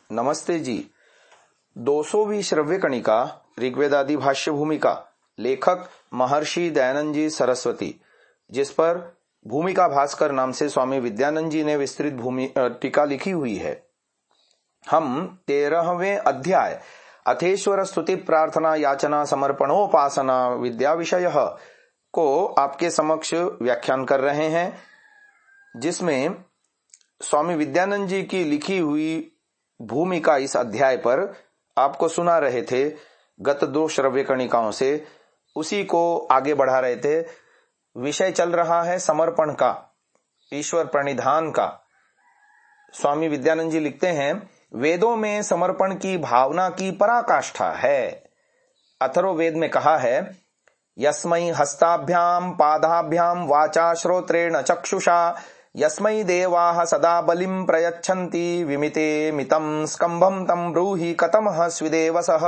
नमस्ते जी। 200वीं श्रव्य कणिका ऋग्वेदादि भाष्य भूमिका, लेखक महर्षि दयानंद जी सरस्वती, जिस पर भूमिका भास्कर नाम से स्वामी विद्यानंद जी ने विस्तृत टीका लिखी हुई है। हम 13वें अध्याय अथेश्वर स्तुति प्रार्थना याचना समर्पणोपासना विद्या विषय को आपके समक्ष व्याख्यान कर रहे हैं, जिसमें स्वामी विद्यानंद जी की लिखी हुई भूमिका इस अध्याय पर आपको सुना रहे थे। गत 2 श्रव्य कणिकाओं से उसी को आगे बढ़ा रहे थे। विषय चल रहा है समर्पण का, ईश्वर प्रणिधान का। स्वामी विद्यानंद जी लिखते हैं, वेदों में समर्पण की भावना की पराकाष्ठा है। अथर्ववेद में कहा है, यस्मै हस्ताभ्याम पादाभ्याम वाचा श्रोत्रेण चक्षुषा यस्मै देवाः सदा बलिं प्रयच्छन्ति विमिते मितं स्कंभं तं ब्रूहि कतमः स्विदेवसः।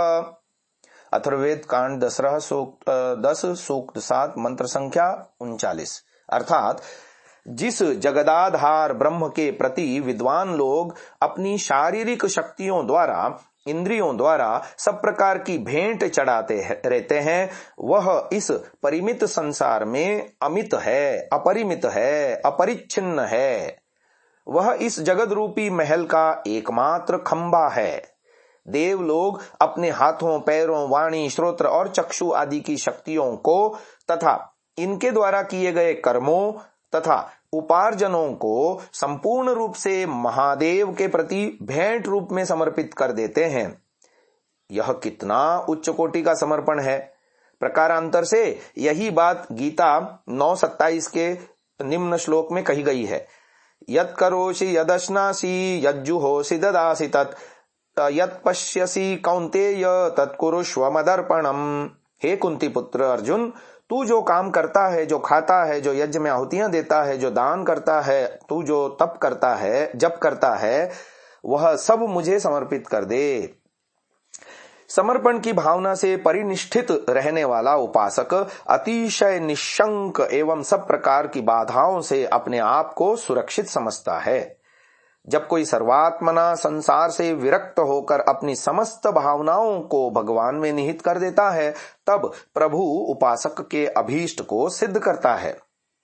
अथर्ववेद कांड 10 सूक्त 7 मंत्र संख्या 39। अर्थात जिस जगदाधार ब्रह्म के प्रति विद्वान लोग अपनी शारीरिक शक्तियों द्वारा, इंद्रियों द्वारा सब प्रकार की भेंट चढ़ाते रहते हैं, वह इस परिमित संसार में अमित है, अपरिमित है, अपरिच्छिन्न है। वह इस जगत रूपी महल का एकमात्र खंबा है। देव लोग अपने हाथों, पैरों, वाणी, श्रोत्र और चक्षु आदि की शक्तियों को तथा इनके द्वारा किए गए कर्मों तथा उपार्जनों को संपूर्ण रूप से महादेव के प्रति भेंट रूप में समर्पित कर देते हैं। यह कितना उच्च कोटि का समर्पण है। प्रकारांतर से यही बात गीता 9:27 के निम्न श्लोक में कही गई है। यत् करोषि यदश्नासि यज्जुहोषि ददासि तत् यत् पश्यसि कौन्तेय तत्कुरुष्व मदर्पणम्। हे कुंती पुत्र अर्जुन, तू जो काम करता है, जो खाता है, जो यज्ञ में आहुतियां देता है, जो दान करता है, तू जो तप करता है, जप करता है, वह सब मुझे समर्पित कर दे। समर्पण की भावना से परिनिष्ठित रहने वाला उपासक अतिशय निशंक एवं सब प्रकार की बाधाओं से अपने आप को सुरक्षित समझता है। जब कोई सर्वात्मना संसार से विरक्त होकर अपनी समस्त भावनाओं को भगवान में निहित कर देता है, तब प्रभु उपासक के अभीष्ट को सिद्ध करता है।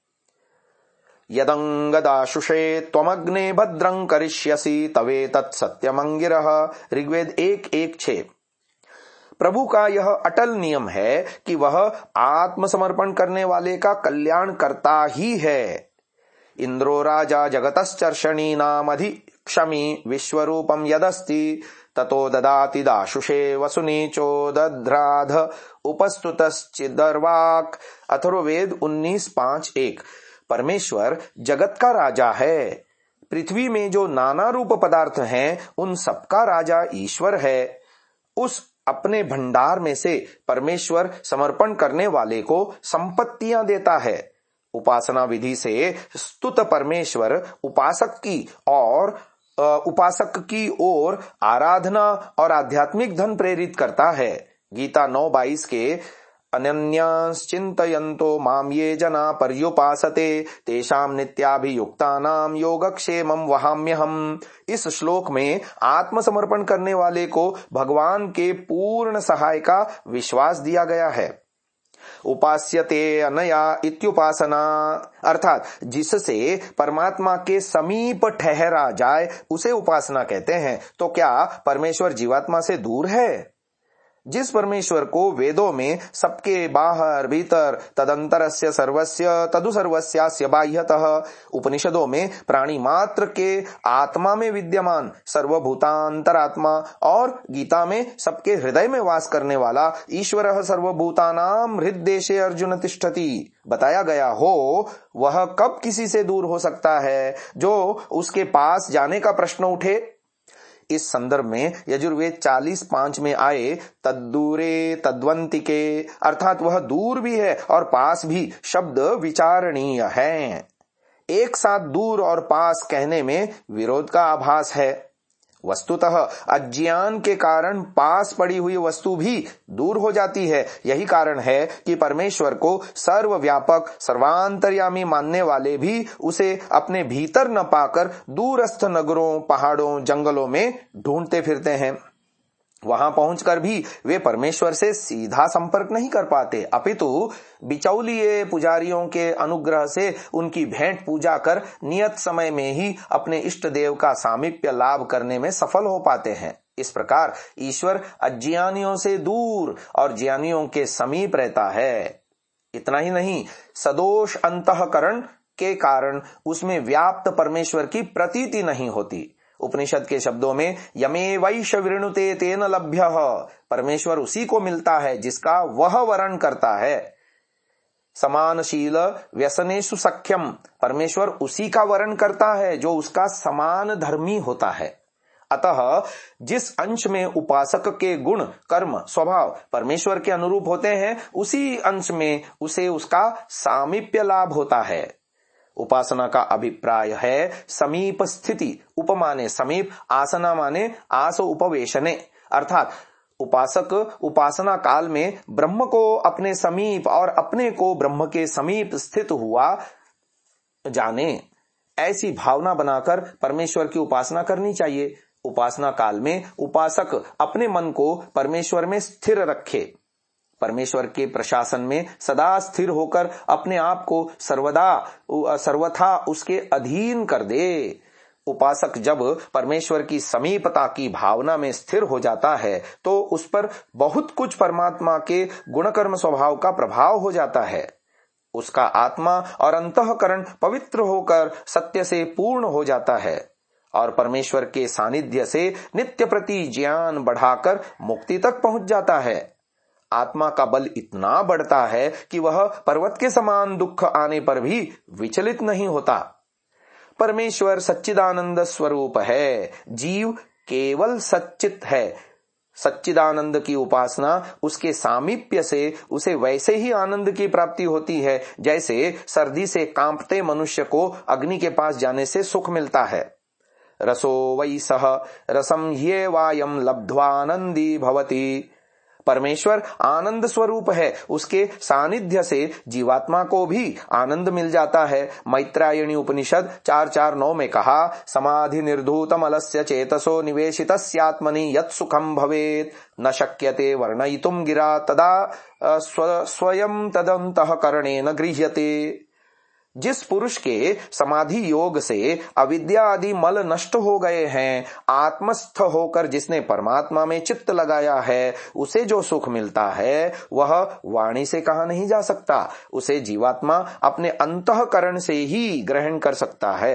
यदंगदाशुषे त्वमग्ने भद्रं करिष्यसि तवे तत्सत्यमंगिरः। ऋग्वेद 1:1-6। प्रभु का यह अटल नियम है कि वह आत्मसमर्पण करने वाले का कल्याण करता ही है। इंद्रो राजा जगतश्चर्षणीनामधिक्षमी विश्वरूपम यदस्ति ततो ददाति दाशुषे वसुनीचो दध्राध उपस्तुतश्चिदर्वाक। अथर्ववेद 19:5-1। परमेश्वर जगत का राजा है। पृथ्वी में जो नाना रूप पदार्थ हैं, उन सबका राजा ईश्वर है। उस अपने भंडार में से परमेश्वर समर्पण करने वाले को संपत्तियां देता है। उपासना विधि से स्तुत परमेश्वर उपासक की ओर आराधना और आध्यात्मिक धन प्रेरित करता है। गीता 9:22 के अनन्याश्चिन्तयन्तो माम ये जना पर्युपासते तेषां नित्याभियुक्तानां योगक्षेमं वहाम्यहम्। इस श्लोक में आत्मसमर्पण करने वाले को भगवान के पूर्ण सहाय का विश्वास दिया गया है। उपास्यते अनया इत्युपासना, अर्थात जिससे परमात्मा के समीप ठहरा जाए उसे उपासना कहते हैं। तो क्या परमेश्वर जीवात्मा से दूर है? जिस परमेश्वर को वेदों में सबके बाहर भीतर तदंतरस्य सर्वस्य तदु सर्वस्यास्य बाह्यतः, उपनिषदों में प्राणी मात्र के आत्मा में विद्यमान सर्वभूतांतरात्मा और गीता में सबके हृदय में वास करने वाला ईश्वरः सर्वभूतानां हृद्देशे अर्जुन तिष्ठति बताया गया हो, वह कब किसी से दूर हो सकता है जो उसके पास जाने का प्रश्न उठे? इस संदर्भ में यजुर्वेद 40:5 में आए तद्दूरे तद्वंतिके, अर्थात वह दूर भी है और पास भी शब्द विचारणीय है। एक साथ दूर और पास कहने में विरोध का आभास है। वस्तुतः अज्ञान के कारण पास पड़ी हुई वस्तु भी दूर हो जाती है। यही कारण है कि परमेश्वर को सर्वव्यापक सर्वांतर्यामी मानने वाले भी उसे अपने भीतर न पाकर दूरस्थ नगरों, पहाड़ों, जंगलों में ढूंढते फिरते हैं। वहां पहुंचकर भी वे परमेश्वर से सीधा संपर्क नहीं कर पाते, अपितु बिचौलिए पुजारियों के अनुग्रह से उनकी भेंट पूजा कर नियत समय में ही अपने इष्ट देव का सामीप्य लाभ करने में सफल हो पाते हैं। इस प्रकार ईश्वर अज्ञानियों से दूर और ज्ञानियों के समीप रहता है। इतना ही नहीं, सदोष अंतःकरण के कारण उसमें व्याप्त परमेश्वर की प्रतीति नहीं होती। उपनिषद के शब्दों में यमे वैश वृणुते तेन लभ्यः, परमेश्वर उसी को मिलता है जिसका वह वरण करता है। समानशील व्यसनेषु सख्यम, परमेश्वर उसी का वरण करता है जो उसका समान धर्मी होता है। अतः जिस अंश में उपासक के गुण, कर्म, स्वभाव परमेश्वर के अनुरूप होते हैं, उसी अंश में उसे उसका सामीप्य लाभ होता है। उपासना का अभिप्राय है समीप स्थिति। उपमाने समीप, आसना माने आस उपवेशने, अर्थात उपासक उपासना काल में ब्रह्म को अपने समीप और अपने को ब्रह्म के समीप स्थित हुआ जाने, ऐसी भावना बनाकर परमेश्वर की उपासना करनी चाहिए। उपासना काल में उपासक अपने मन को परमेश्वर में स्थिर रखे, परमेश्वर के प्रशासन में सदा स्थिर होकर अपने आप को सर्वथा उसके अधीन कर दे। उपासक जब परमेश्वर की समीपता की भावना में स्थिर हो जाता है तो उस पर बहुत कुछ परमात्मा के गुणकर्म स्वभाव का प्रभाव हो जाता है। उसका आत्मा और अंतःकरण पवित्र होकर सत्य से पूर्ण हो जाता है और परमेश्वर के सानिध्य से नित्य प्रति ज्ञान बढ़ाकर मुक्ति तक पहुंच जाता है। आत्मा का बल इतना बढ़ता है कि वह पर्वत के समान दुख आने पर भी विचलित नहीं होता। परमेश्वर सच्चिदानंद स्वरूप है, जीव केवल सच्चित है। सच्चिदानंद की उपासना उसके सामीप्य से उसे वैसे ही आनंद की प्राप्ति होती है जैसे सर्दी से कांपते मनुष्य को अग्नि के पास जाने से सुख मिलता है। रसो वै सह रसम ह्येवायं लब्ध्वानंदी भवति। परमेश्वर आनंद स्वरूप है, उसके सानिध्य से जीवात्मा को भी आनंद मिल जाता है। मैत्रायणी उपनिषद 4:4-9 में कहा, समाधि निर्धूतम अलस्य चेतसो निवेशितस्यात्मनि यत् सुखम भवेत् न शक्यते वर्णयितुम गिरा तदा स्वयं तदंतःकरणेन गृह्यते। जिस पुरुष के समाधि योग से अविद्या आदि मल नष्ट हो गए हैं, आत्मस्थ होकर जिसने परमात्मा में चित्त लगाया है, उसे जो सुख मिलता है वह वाणी से कहा नहीं जा सकता। उसे जीवात्मा अपने अंतःकरण से ही ग्रहण कर सकता है।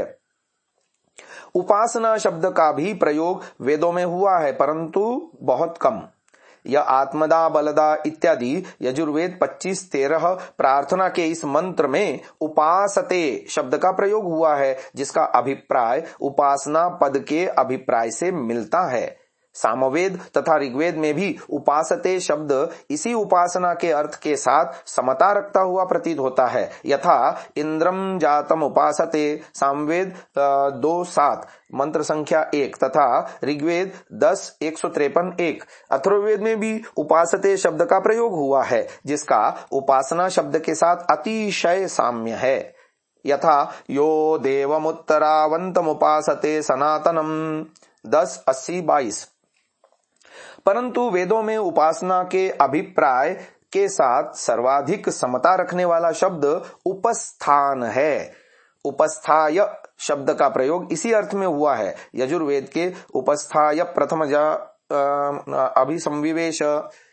उपासना शब्द का भी प्रयोग वेदों में हुआ है, परंतु बहुत कम। यह आत्मदा बलदा इत्यादि यजुर्वेद 25:13 प्रार्थना के इस मंत्र में उपासते शब्द का प्रयोग हुआ है, जिसका अभिप्राय उपासना पद के अभिप्राय से मिलता है। सामवेद तथा ऋग्वेद में भी उपासते शब्द इसी उपासना के अर्थ के साथ समता रखता हुआ प्रतीत होता है। यथा इंद्रम जातम उपासते, सामवेद 2:7 मंत्र संख्या 1 तथा ऋग्वेद 10:153-1। अथर्ववेद में भी उपासते शब्द का प्रयोग हुआ है, जिसका उपासना शब्द के साथ अतिशय साम्य है। यथा यो देवमुत्तरावंतम उपासते सनातनम 10:80-22। परंतु वेदों में उपासना के अभिप्राय के साथ सर्वाधिक समता रखने वाला शब्द उपस्थान है। उपस्थाय शब्द का प्रयोग इसी अर्थ में हुआ है। यजुर्वेद के उपस्थाय प्रथम अभिसंविवेश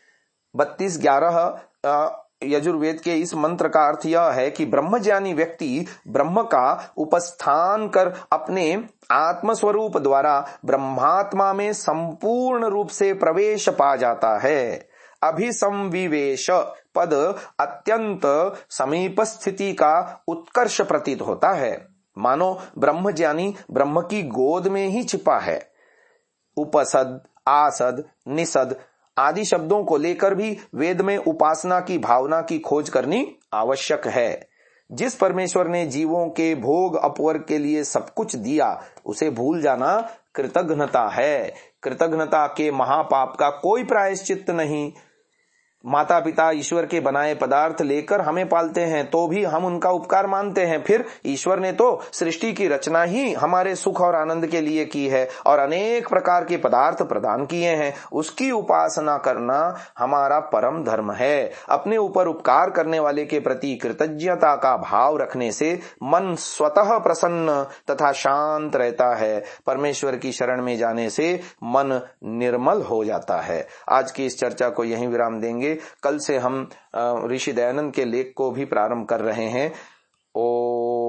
32:11 यजुर्वेद के इस मंत्र का अर्थ यह है कि ब्रह्मज्ञानी व्यक्ति ब्रह्म का उपस्थान कर अपने आत्मस्वरूप द्वारा ब्रह्मात्मा में संपूर्ण रूप से प्रवेश पा जाता है। अभिसंविवेश पद अत्यंत समीप स्थिति का उत्कर्ष प्रतीत होता है, मानो ब्रह्मज्ञानी ब्रह्म की गोद में ही छिपा है। उपसद, आसद, निसद आदि शब्दों को लेकर भी वेद में उपासना की भावना की खोज करनी आवश्यक है। जिस परमेश्वर ने जीवों के भोग अपवर्ग के लिए सब कुछ दिया उसे भूल जाना कृतघ्नता है। कृतघ्नता के महापाप का कोई प्रायश्चित नहीं। माता पिता ईश्वर के बनाए पदार्थ लेकर हमें पालते हैं तो भी हम उनका उपकार मानते हैं। फिर ईश्वर ने तो सृष्टि की रचना ही हमारे सुख और आनंद के लिए की है और अनेक प्रकार के पदार्थ प्रदान किए हैं। उसकी उपासना करना हमारा परम धर्म है। अपने ऊपर उपकार करने वाले के प्रति कृतज्ञता का भाव रखने से मन स्वतः प्रसन्न तथा शांत रहता है। परमेश्वर की शरण में जाने से मन निर्मल हो जाता है। आज की इस चर्चा को यहीं विराम देंगे। कल से हम ऋषि दयानंद के लेख को भी प्रारंभ कर रहे हैं।